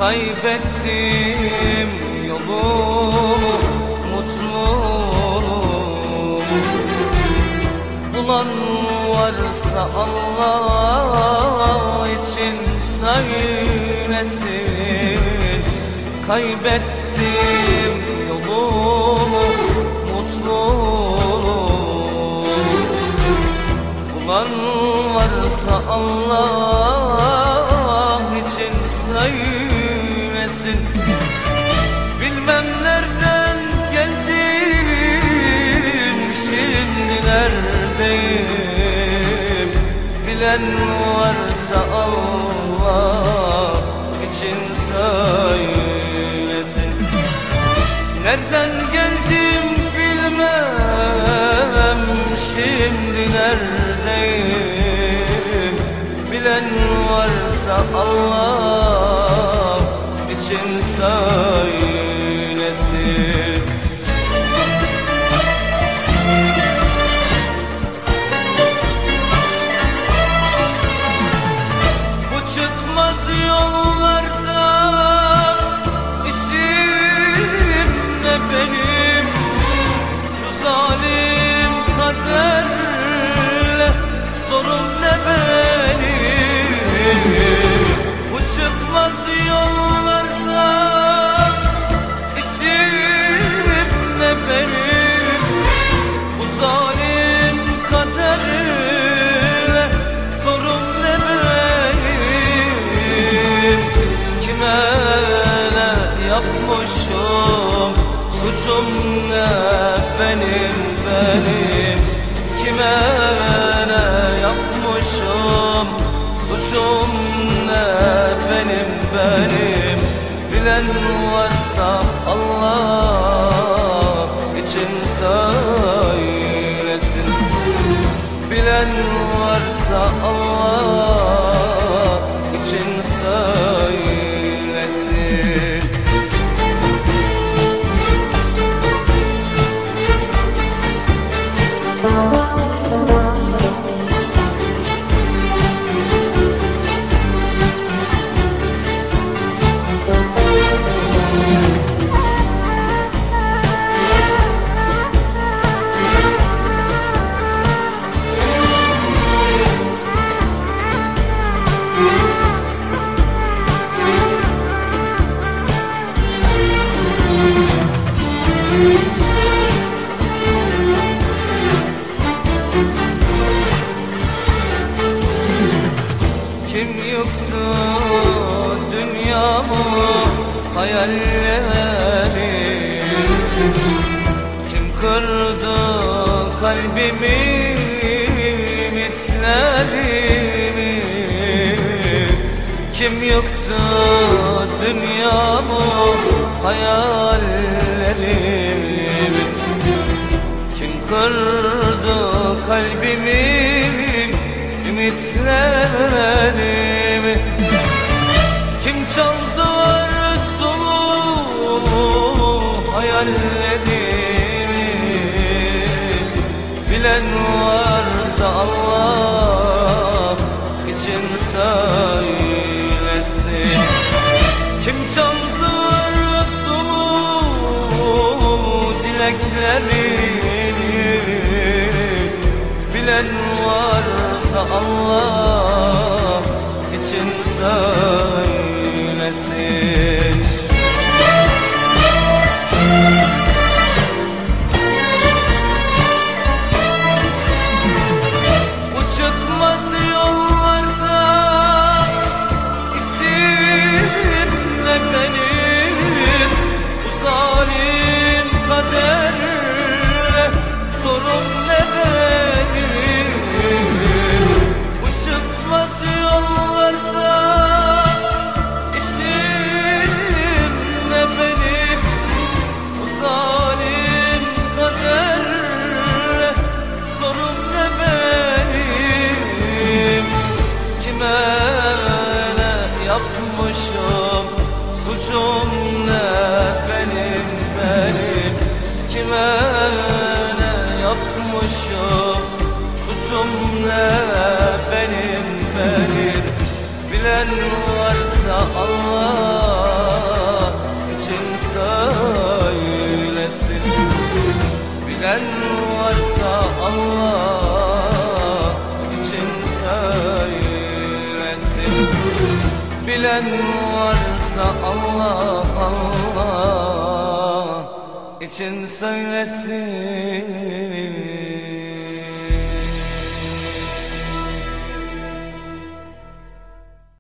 kaybettim yolumu, mutluluğumu. Bulan varsa Allah için söylesin. Kaybettim yolumu, mutluluğumu. Bulan varsa Allah için söylesin. Bilmem nereden geldim, şimdi neredeyim? Bilen varsa Allah için söylesin. Nereden geldim bilmem, şimdi neredeyim? Bilen varsa Allah için söylesin. Bu çıkmaz yollarda işim ne benim, şu zalim kaderle zorum ne benim. Bu çıkmaz yollarda işim ne benim, bu zalim kaderle zorum ne benim. Kime ne yapmışım, suçum ne benim, benim. Kime ne yapmışım, suçum ne benim, benim. Bilen varsa Allah için söylesin. Bilen varsa Allah için söylesin. Kim yıktı dünyamı, hayallerimi? Kim kırdı kalbimi, ümitlerimi? Kim yıktı dünyamı, hayallerimi? Kim kırdı kalbimi, ümitlerimi? Kim çaldı arzulu hayallerimi? Bilen varsa Allah için söylesin. Kim çaldı arzulu dileklerimi? Bilen varsa Allah için söylesin. Bu çıkmaz yollarda işim ne benim, bu zalim kaderle zorum ne benim. Bu çıkmaz yollarda işim ne benim, bu zalim kaderle zorum ne benim. Kime ne yapmışım, suçum ne benim, benim. Kime ne yapmışım, suçum ne benim, benim. Bilen varsa Allah Bilen varsa Allah için söylesin. Bilen varsa Allah için söylesin.